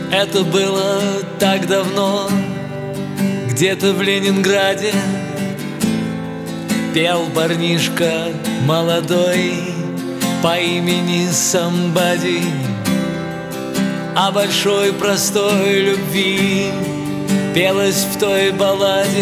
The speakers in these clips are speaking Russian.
Это было так давно, где-то в Ленинграде. Пел парнишка молодой по имени Somebody о большой простой любви. Пелось в той балладе: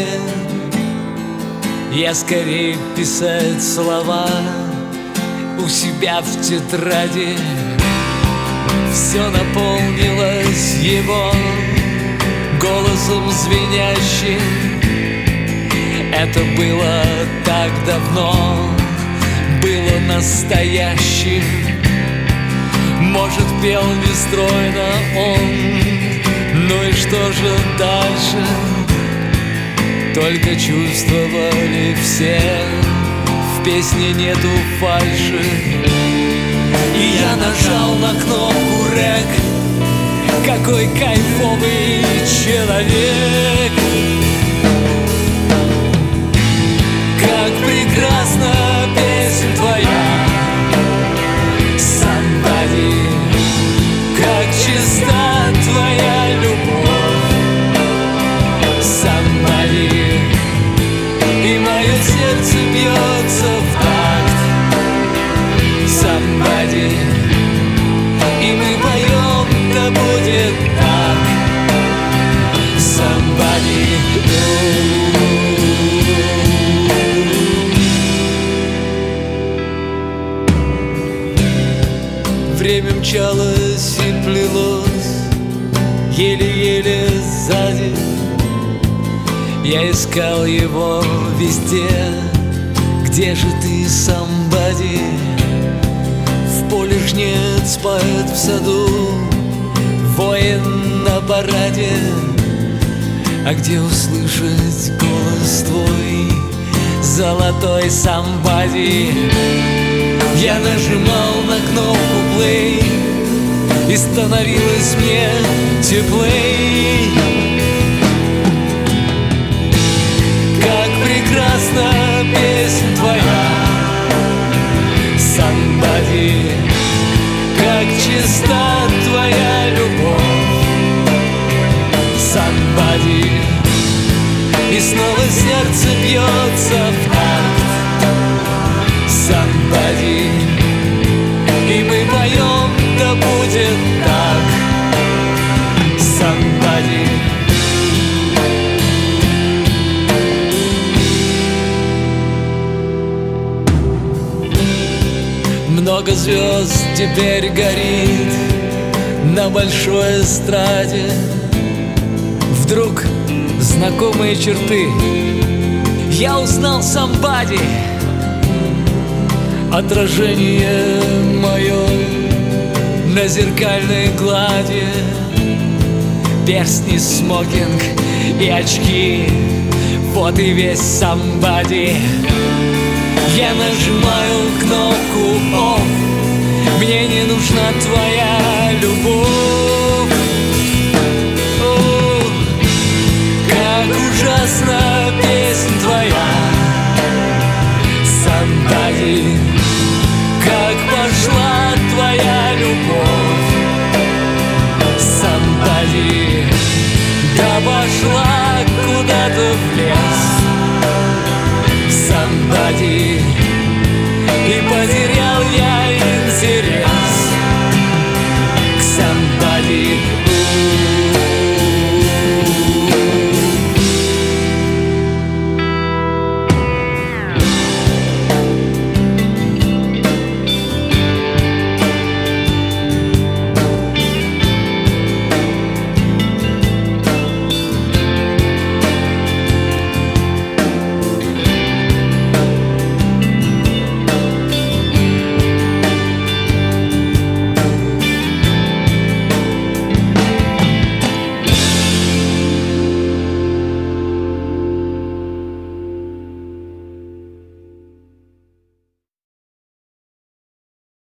я скорее писать слова у себя в тетради. Все наполнилось его голосом звенящим. Это было так давно, было настоящим. Может, пел нестройно он, ну и что же дальше? Только чувствовали все, в песне нету фальши. И я нажал на кнопку рэк. Какой кайфовый человек! Как прекрасна песня твоя, Somebody, как чиста твоя любовь, Somebody, и мое сердце бьется в такт, Somebody, и мы поем, да будет так, Somebody. Время мчалось и плелось еле-еле сзади. Я искал его везде. Где же ты, Somebody? В поле жнец поет в саду, воин на параде. А где услышать голос твой, золотой Somebody? Я нажимал на кнопку play, и становилось мне теплей. Как прекрасна песня твоя, Somebody, как чиста твоя любовь, Somebody, и снова сердце бьется в такт, Somebody, и мы поем, да будет так, Somebody. Много звезд теперь горит на большой эстраде. Вдруг знакомые черты я узнал Somebody. Отражение мое на зеркальной глади, перстни, смокинг и очки, вот и весь Somebody. Я нажимаю кнопку off, мне не нужна твоя любовь.